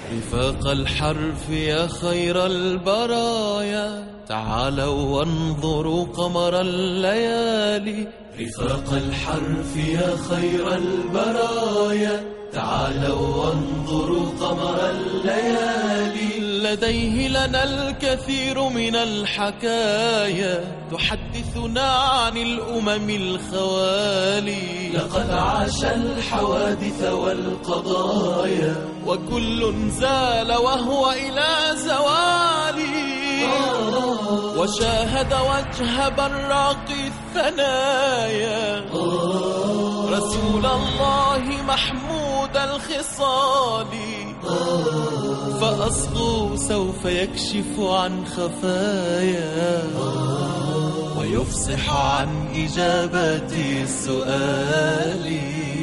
رفاق الحرف يا خير البرايا، تعالوا وانظروا قمر الليالي. رفاق الحرف يا خير البرايا، تعالوا وانظروا قمر الليالي. لديه لنا الكثير من الحكايا، تحدثنا عن الأمم الخوالي. لقد عاش الحوادث والقضايا، وكل زال وهو إلى زوالي. وشاهد وجه براق الثنايا، رسول الله محمود الخصال. فأصله سوف يكشف عن خفايا، ويفصح عن إجابة السؤال.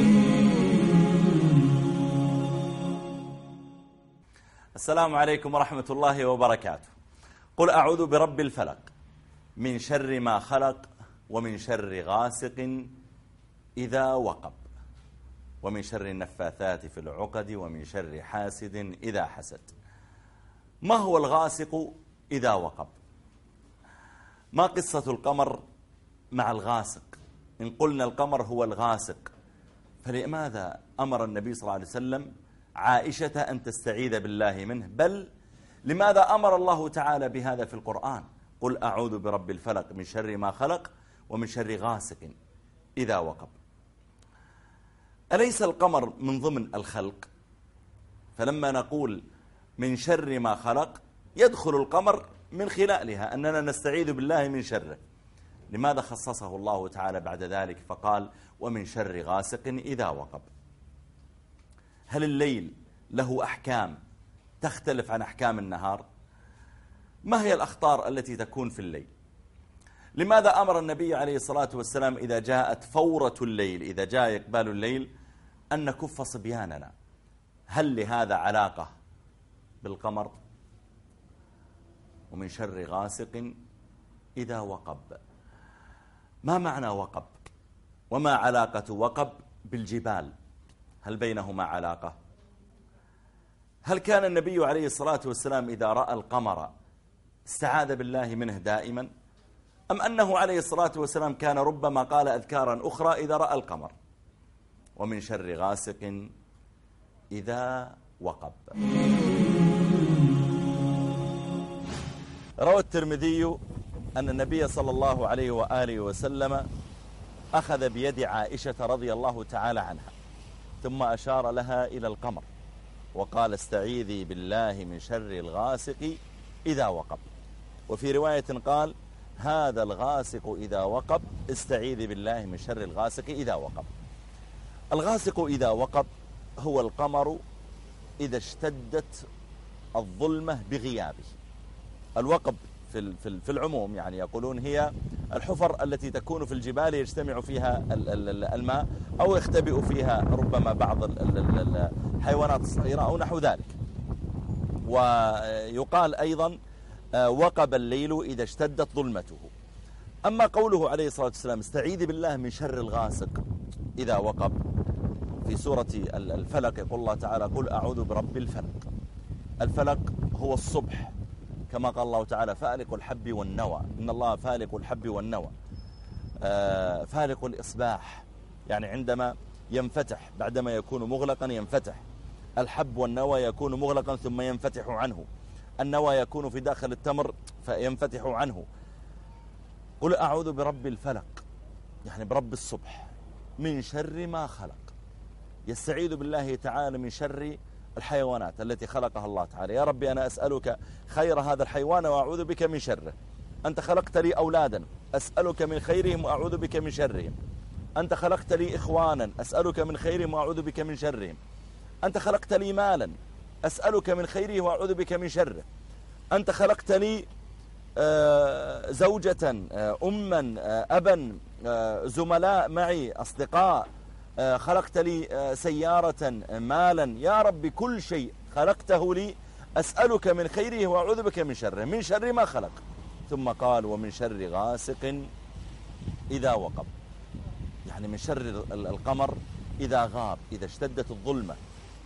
السلام عليكم ورحمة الله وبركاته. قل أعوذ برب الفلق من شر ما خلق، ومن شر غاسق إذا وقب، ومن شر النفاثات في العقد، ومن شر حاسد إذا حسد. ما هو الغاسق إذا وقب؟ ما قصة القمر مع الغاسق؟ إن قلنا القمر هو الغاسق، فلماذا أمر النبي صلى الله عليه وسلم عائشة أن تستعيذ بالله منه؟ بل لماذا أمر الله تعالى بهذا في القرآن؟ قل أعوذ برب الفلق من شر ما خلق، ومن شر غاسق إذا وقب. أليس القمر من ضمن الخلق؟ فلما نقول من شر ما خلق يدخل القمر من خلالها أننا نستعيذ بالله من شره. لماذا خصصه الله تعالى بعد ذلك فقال ومن شر غاسق إذا وقب؟ هل الليل له أحكام تختلف عن أحكام النهار؟ ما هي الأخطار التي تكون في الليل؟ لماذا أمر النبي عليه الصلاة والسلام إذا جاءت فورة الليل، إذا جاء إقبال الليل، أن نكف صبياننا؟ هل لهذا علاقة بالقمر؟ ومن شر غاسق إذا وقب. ما معنى وقب؟ وما علاقة وقب بالجبال؟ هل بينهما علاقة؟ هل كان النبي عليه الصلاة والسلام إذا رأى القمر استعاذ بالله منه دائما؟ أم أنه عليه الصلاة والسلام كان ربما قال أذكارا أخرى إذا رأى القمر؟ ومن شر غاسق إذا وقب. روى الترمذي أن النبي صلى الله عليه وآله وسلم أخذ بيد عائشة رضي الله تعالى عنها، ثم أشار لها إلى القمر وقال استعيذي بالله من شر الغاسق إذا وقب. وفي رواية قال هذا الغاسق إذا وقب، استعيذي بالله من شر الغاسق إذا وقب. الغاسق إذا وقب هو القمر إذا اشتدت الظلمة بغيابه. الوقب في العموم يعني يقولون هي الحفر التي تكون في الجبال يجتمع فيها الماء أو يختبئ فيها ربما بعض الحيوانات الصغيرة أو نحو ذلك. ويقال أيضا وقب الليل إذا اشتدت ظلمته. أما قوله عليه الصلاة والسلام استعيذ بالله من شر الغاسق إذا وقب، في سورة الفلق يقول الله تعالى قل أعوذ برب الفلق. الفلق هو الصبح، كما قال الله تعالى فالق الحب والنوى، إن الله فالق الحب والنوى. فالق الإصباح يعني عندما ينفتح، بعدما يكون مغلقا ينفتح. الحب والنوى يكون مغلقا ثم ينفتح عنه. النوى يكون في داخل التمر فينفتح عنه. قل أعوذ برب الفلق يعني برب الصبح من شر ما خلق. يستعيذ بالله تعالى من شر الحيوانات التي خلقها الله تعالى. يا ربي أنا أسألك خير هذا الحيوان وأعوذ بك من شره. أنت خلقت لي أولادا أسألك من خيرهم وأعوذ بك من شرهم. أنت خلقت لي إخوانا أسألك من خيرهم وأعوذ بك من شرهم. أنت خلقت لي مالا أسألك من خيره وأعوذ بك من شره. أنت خلقت لي زوجة أما أبا زملاء معي أصدقاء، خلقت لي سيارة مالا. يا رب كل شيء خلقته لي أسألك من خيره وأعوذ بك من شره، من شر ما خلق. ثم قال ومن شر غاسق إذا وقب، يعني من شر القمر إذا غاب، إذا اشتدت الظلمة.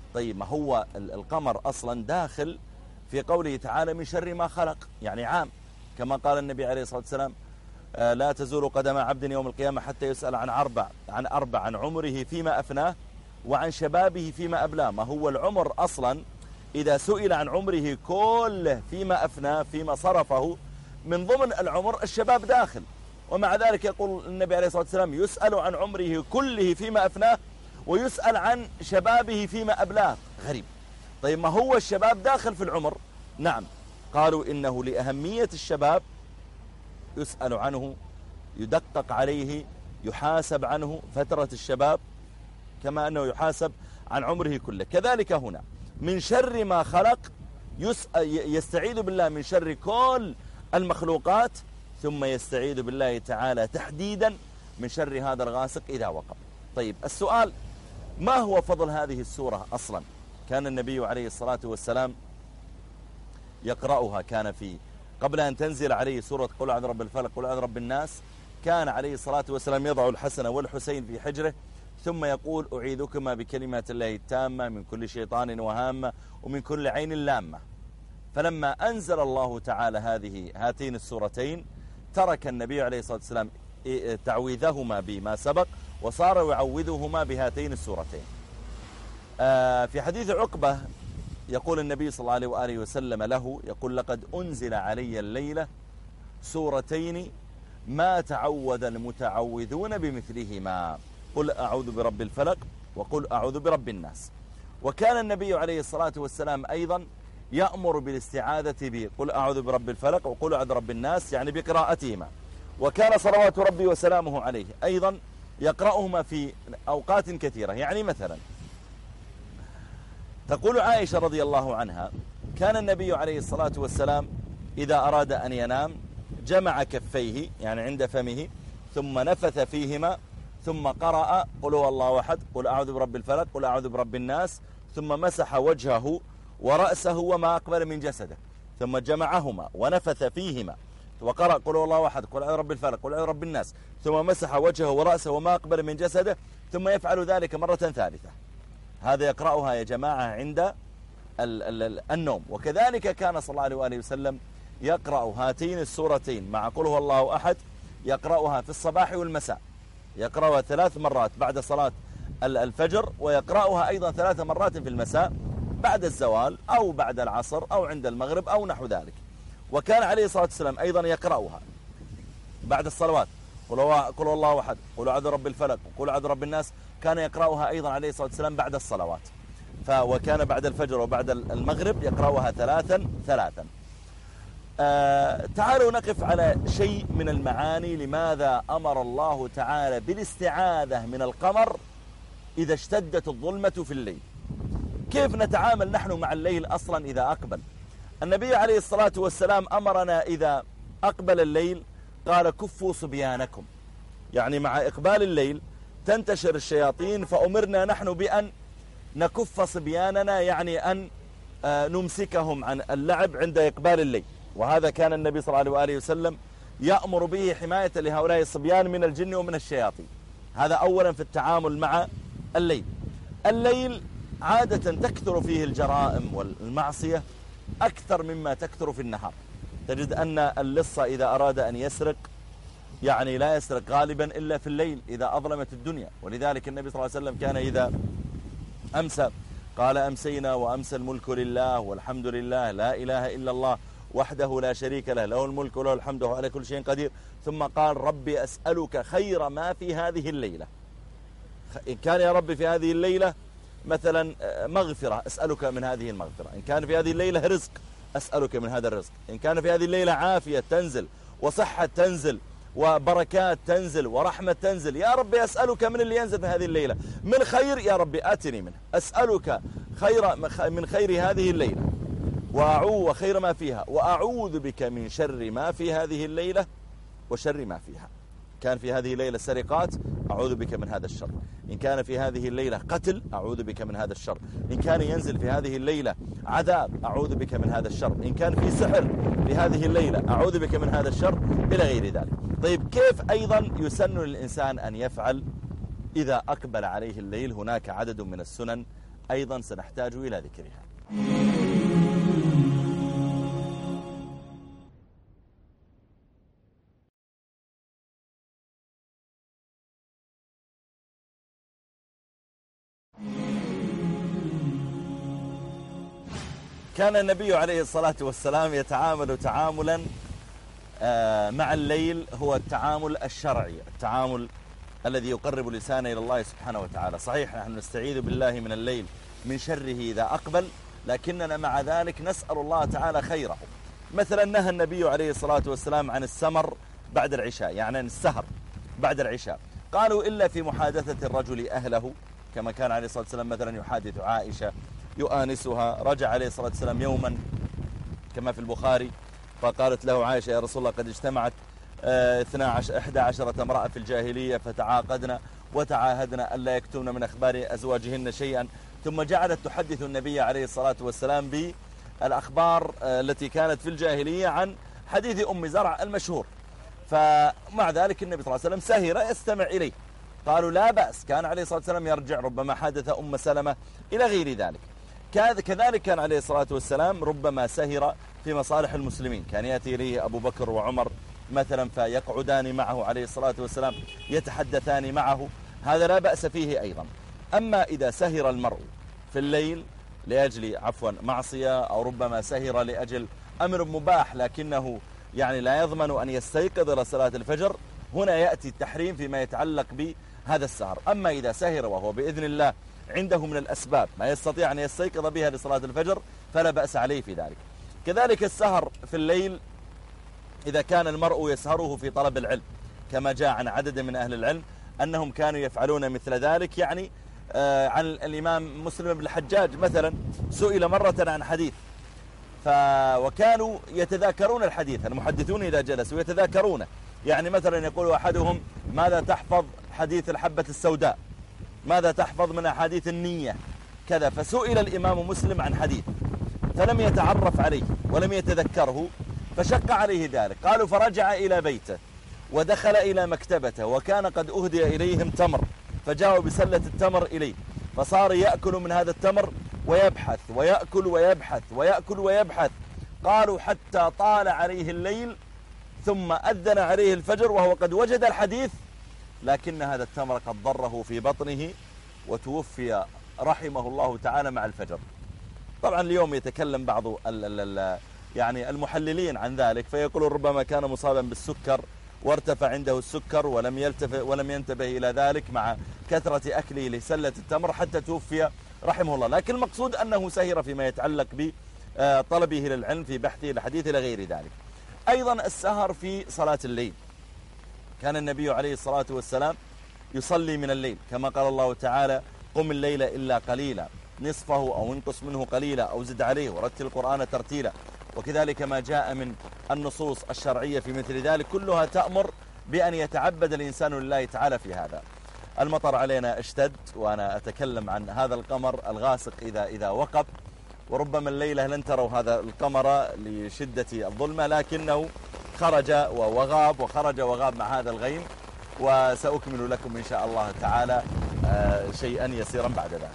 طيب ما هو القمر أصلا داخل في قوله تعالى من شر ما خلق، يعني عام، كما قال النبي عليه الصلاة والسلام لا تزول قدم عبد يوم القيامة حتى يسأل عن أربع عن عمره فيما أفناه وعن شبابه فيما أبلاه. ما هو العمر أصلا إذا سئل عن عمره كله فيما أفناه فيما صرفه، من ضمن العمر الشباب داخل، ومع ذلك يقول النبي عليه الصلاة والسلام يسأل عن عمره كله فيما أفناه ويسأل عن شبابه فيما أبلاه. غريب. طيب ما هو الشباب داخل في العمر؟ نعم، قالوا إنه لأهمية الشباب يسأل عنه، يدقق عليه، يحاسب عنه فترة الشباب كما أنه يحاسب عن عمره كله. كذلك هنا من شر ما خلق يستعيذ بالله من شر كل المخلوقات، ثم يستعيذ بالله تعالى تحديدا من شر هذا الغاسق إذا وقب. طيب السؤال، ما هو فضل هذه السورة أصلا؟ كان النبي عليه الصلاة والسلام يقرأها، كان في قبل أن تنزل عليه سورة قل أعوذ برب الفلق قل أعوذ برب الناس، كان عليه الصلاة والسلام يضع الحسن والحسين في حجره ثم يقول أعيذكما بكلمات الله التامة من كل شيطان وهامة ومن كل عين لامة. فلما أنزل الله تعالى هاتين السورتين ترك النبي عليه الصلاة والسلام تعويذهما بما سبق وصار يعوذهما بهاتين السورتين. في حديث عقبة يقول النبي صلى الله عليه وآله وسلم له، يقول لقد أنزل علي الليلة سورتين ما تعوذ المتعوذون بمثلهما، قل أعوذ برب الفلق وقل أعوذ برب الناس. وكان النبي عليه الصلاة والسلام أيضا يأمر بالاستعاذة به، قل أعوذ برب الفلق وقل أعوذ برب الناس، يعني بقراءتهما. وكان صلوات ربي وسلامه عليه أيضا يقرأهما في أوقات كثيرة. يعني مثلا تقول عائشة رضي الله عنها كان النبي عليه الصلاة والسلام إذا أراد أن ينام جمع كفيه يعني عند فمه ثم نفث فيهما ثم قرأ قل هو الله أحد قل أعوذ برب الفلق قل أعوذ برب الناس، ثم مسح وجهه ورأسه وما أقبل من جسده، ثم جمعهما ونفث فيهما وقرأ قل هو الله أحد قل أعوذ برب الفلق قل أعوذ برب الناس، ثم مسح وجهه ورأسه وما أقبل من جسده، ثم يفعل ذلك مرة ثالثة. هذا يقرأها يا جماعة عند النوم. وكذلك كان صلى الله عليه وآله وسلم يقرأ هاتين السورتين مع قل هو الله أحد، يقرأها في الصباح والمساء، يقرأها 3 مرات بعد صلاة الفجر، ويقرأها أيضا 3 مرات في المساء بعد الزوال أو بعد العصر أو عند المغرب أو نحو ذلك. وكان عليه الصلاة والسلام أيضا يقرأها بعد الصلوات قل هو الله أحد قل أعوذ برب الفلق وقل أعوذ برب الناس، كان يقرأها أيضا عليه الصلاة والسلام بعد الصلوات. وكان بعد الفجر وبعد المغرب يقرأها 3. تعالوا نقف على شيء من المعاني. لماذا أمر الله تعالى بالاستعاذة من القمر إذا اشتدت الظلمة في الليل؟ كيف نتعامل نحن مع الليل أصلا إذا أقبل؟ النبي عليه الصلاة والسلام أمرنا إذا أقبل الليل قال كفوا صبيانكم، يعني مع إقبال الليل تنتشر الشياطين، فأمرنا نحن بأن نكف صبياننا، يعني أن نمسكهم عن اللعب عند إقبال الليل. وهذا كان النبي صلى الله عليه وآله وسلم يأمر به حماية لهؤلاء الصبيان من الجن ومن الشياطين. هذا أولا في التعامل مع الليل. الليل عادة تكثر فيه الجرائم والمعصية أكثر مما تكثر في النهار. تجد أن اللص إذا أراد أن يسرق يعني لا يسرق غالبا إلا في الليل إذا أظلمت الدنيا. ولذلك النبي صلى الله عليه وسلم كان إذا أمسى قال أمسينا وأمسى الملك لله والحمد لله لا إله إلا الله وحده لا شريك له له الملك وله الحمد وهو على كل شيء قدير، ثم قال ربي أسألك خير ما في هذه الليلة. إن كان يا ربي في هذه الليلة مثلا مغفرة أسألك من هذه المغفرة، إن كان في هذه الليلة رزق أسألك من هذا الرزق، إن كان في هذه الليلة عافية تنزل وصحة تنزل وبركات تنزل ورحمة تنزل، يا ربي أسألك من اللي ينزل في هذه الليلة من خير، يا ربي آتني منه، أسألك من خير هذه الليلة وخير ما فيها، وأعوذ بك من شر ما في هذه الليلة وشر ما فيها. كان في هذه الليلة سرقات أعوذ بك من هذا الشر، إن كان في هذه الليلة قتل أعوذ بك من هذا الشر، إن كان ينزل في هذه الليلة عذاب أعوذ بك من هذا الشر، إن كان في سحر في هذه الليلة أعوذ بك من هذا الشر إلى غير ذلك. طيب كيف أيضا يسن للإنسان أن يفعل إذا أقبل عليه الليل؟ هناك عدد من السنن أيضا سنحتاج إلى ذكرها. كان النبي عليه الصلاة والسلام يتعامل تعاملا مع الليل، هو التعامل الشرعي، التعامل الذي يقرب الإنسان إلى الله سبحانه وتعالى. صحيح نحن نستعيذ بالله من الليل من شره إذا أقبل، لكننا مع ذلك نسأل الله تعالى خيره. مثلا نهى النبي عليه الصلاة والسلام عن السمر بعد العشاء، يعني عن السهر بعد العشاء. قالوا إلا في محادثة الرجل أهله، كما كان عليه الصلاة والسلام مثلا يحادث عائشة يؤانسها. رجع عليه الصلاة والسلام يوما كما في البخاري فقالت له عائشة: يا رسول الله قد اجتمعت 11 امرأة في الجاهلية فتعاقدنا وتعاهدنا ألا يكتمن من أخبار أزواجهن شيئا. ثم جعلت تحدث النبي عليه الصلاة والسلام بالأخبار التي كانت في الجاهلية عن حديث أم زرع المشهور. فمع ذلك النبي صلى الله عليه وسلم سهر يستمع إليه. قالوا لا بأس، كان عليه الصلاة والسلام يرجع، ربما حدث أم سلمة إلى غير ذلك. كذلك كان عليه الصلاة والسلام ربما سهر في مصالح المسلمين، كان يأتي إليه أبو بكر وعمر مثلا فيقعدان معه عليه الصلاة والسلام يتحدثان معه، هذا لا بأس فيه أيضا. أما إذا سهر المرء في الليل لأجل معصية، أو ربما سهر لأجل أمر مباح لكنه يعني لا يضمن أن يستيقظ لصلاة الفجر، هنا يأتي التحريم فيما يتعلق بهذا السهر. أما إذا سهر وهو بإذن الله عنده من الأسباب ما يستطيع أن يستيقظ بها لصلاة الفجر فلا بأس عليه في ذلك. كذلك السهر في الليل إذا كان المرء يسهره في طلب العلم، كما جاء عن عدد من أهل العلم أنهم كانوا يفعلون مثل ذلك. يعني عن الإمام مسلم بن الحجاج مثلا سئل مرة عن حديث وكانوا يتذاكرون الحديث، المحدثون إذا جلسوا يتذاكرونه. يعني مثلا يقول أحدهم: ماذا تحفظ حديث الحبة السوداء؟ ماذا تحفظ من أحاديث النية؟ كذا. فسئل الإمام مسلم عن حديث فلم يتعرف عليه ولم يتذكره، فشق عليه ذلك. قالوا فرجع إلى بيته ودخل إلى مكتبته، وكان قد أهدي إليهم تمر، فجاءوا بسلة التمر إليه، فصار يأكل من هذا التمر ويبحث ويأكل ويبحث ويأكل ويبحث. قالوا حتى طال عليه الليل، ثم أذن عليه الفجر وهو قد وجد الحديث، لكن هذا التمر قد ضره في بطنه وتوفي رحمه الله تعالى مع الفجر. طبعا اليوم يتكلم بعض يعني المحللين عن ذلك، فيقولون ربما كان مصابا بالسكر وارتفع عنده السكر ولم ينتبه إلى ذلك مع كثرة أكله لسلة التمر حتى توفي رحمه الله. لكن المقصود أنه سهر فيما يتعلق بطلبه للعلم، في بحثه الحديث إلى غير ذلك. أيضا السهر في صلاة الليل، كان النبي عليه الصلاة والسلام يصلي من الليل كما قال الله تعالى: قم الليل إلا قليلا نصفه أو انقص منه قليلا أو زد عليه ورتل القرآن ترتيلا. وكذلك ما جاء من النصوص الشرعية في مثل ذلك كلها تأمر بأن يتعبد الإنسان لله تعالى في هذا. المطر علينا اشتد، وأنا أتكلم عن هذا القمر الغاسق إذا وقب، وربما الليلة لن تروا هذا القمر لشدة الظلمة، لكنه خرج وغاب وخرج وغاب مع هذا الغيم، وسأكمل لكم إن شاء الله تعالى شيئا يسيرا بعد ذلك.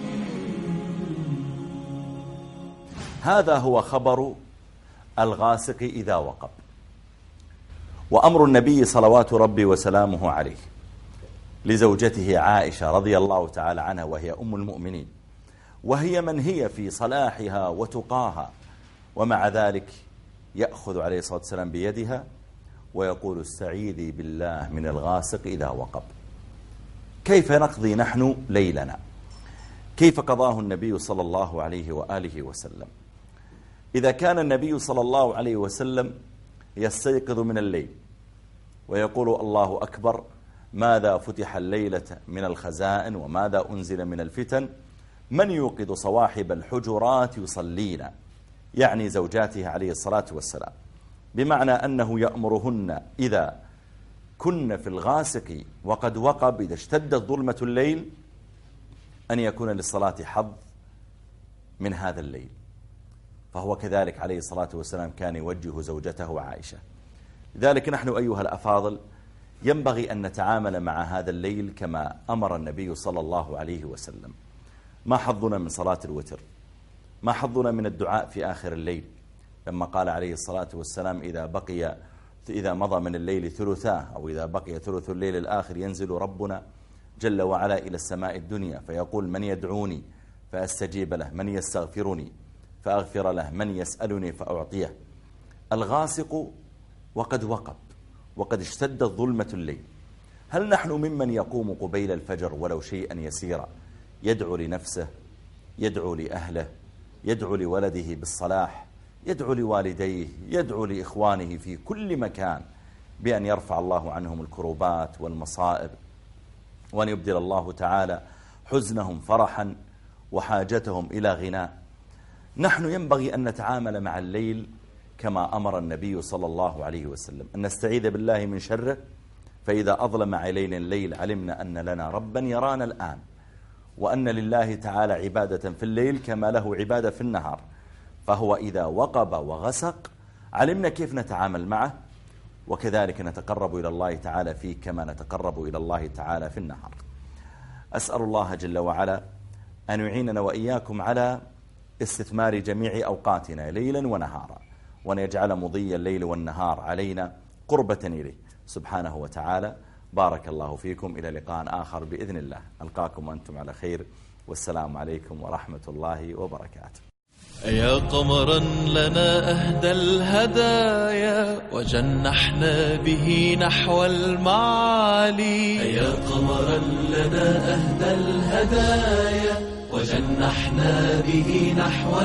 هذا هو خبر الغاسق إذا وقب، وأمر النبي صلوات ربي وسلامه عليه لزوجته عائشة رضي الله تعالى عنها، وهي أم المؤمنين، وهي من هي في صلاحها وتقاها، ومع ذلك يأخذ عليه الصلاة والسلام بيدها ويقول: استعيذي بالله من الغاسق إذا وقب. كيف نقضي نحن ليلنا؟ كيف قضاه النبي صلى الله عليه وآله وسلم؟ إذا كان النبي صلى الله عليه وسلم يستيقظ من الليل ويقول: الله أكبر، ماذا فتح الليلة من الخزائن وماذا أنزل من الفتن، من يوقظ صواحب الحجرات يصلين، يعني زوجاته عليه الصلاة والسلام، بمعنى أنه يأمرهن إذا كن في الغاسق وقد وقب، إذا اشتدت ظلمة الليل، أن يكون للصلاة حظ من هذا الليل. فهو كذلك عليه الصلاة والسلام كان يوجه زوجته عائشة. لذلك نحن أيها الأفاضل ينبغي أن نتعامل مع هذا الليل كما أمر النبي صلى الله عليه وسلم. ما حظنا من صلاة الوتر؟ ما حظنا من الدعاء في آخر الليل لما قال عليه الصلاة والسلام إذا مضى من الليل ثلثاه أو إذا بقي ثلث الليل الآخر ينزل ربنا جل وعلا إلى السماء الدنيا فيقول من يدعوني فأستجيب له، من يستغفرني فأغفر له، من يسألني فأعطيه. الغاسق وقد وقب وقد اشتدت ظلمة الليل. هل نحن ممن يقوم قبيل الفجر ولو شيئا يسيرا يدعو لنفسه، يدعو لأهله، يدعو لولده بالصلاح، يدعو لوالديه، يدعو لإخوانه في كل مكان بأن يرفع الله عنهم الكروبات والمصائب وأن يبدل الله تعالى حزنهم فرحا وحاجتهم إلى غناء؟ نحن ينبغي أن نتعامل مع الليل كما أمر النبي صلى الله عليه وسلم، أن نستعيذ بالله من شره، فإذا أظلم علينا الليل علمنا أن لنا ربا يرانا الآن، وأن لله تعالى عبادة في الليل كما له عبادة في النهار، فهو إذا وقب وغسق علمنا كيف نتعامل معه، وكذلك نتقرب إلى الله تعالى فيه كما نتقرب إلى الله تعالى في النهار. أسأل الله جل وعلا أن يعيننا وإياكم على استثمار جميع أوقاتنا ليلا ونهارا، وأن يجعل مضي الليل والنهار علينا قربة إليه سبحانه وتعالى. بارك الله فيكم، إلى لقاء آخر بإذن الله، ألقاكم وأنتم على خير، والسلام عليكم ورحمة الله وبركاته. يا قمرا لنا أهدى الهدايا وجنحنا به نحو المعالي. يا قمرا لنا أهدى الهدايا وجنحنا به نحو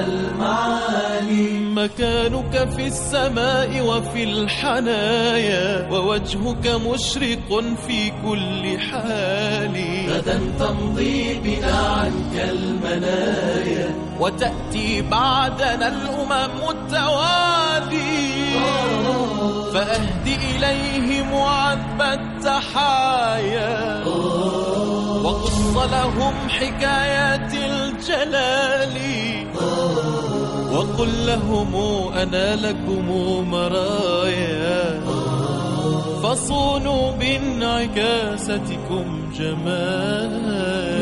المعالي. مكانك في السماء وفي الحنايا، ووجهك مشرق في كل حال. غدا تمضي بنا عنك المنايا، وتأتي بعدنا الأمم التوالي. فأهدي إليهم عذب التحايا، وقص لهم حكايات الجلال. وقل لهم أنا لكم مرايا، فصونوا بانعكاستكم جمال.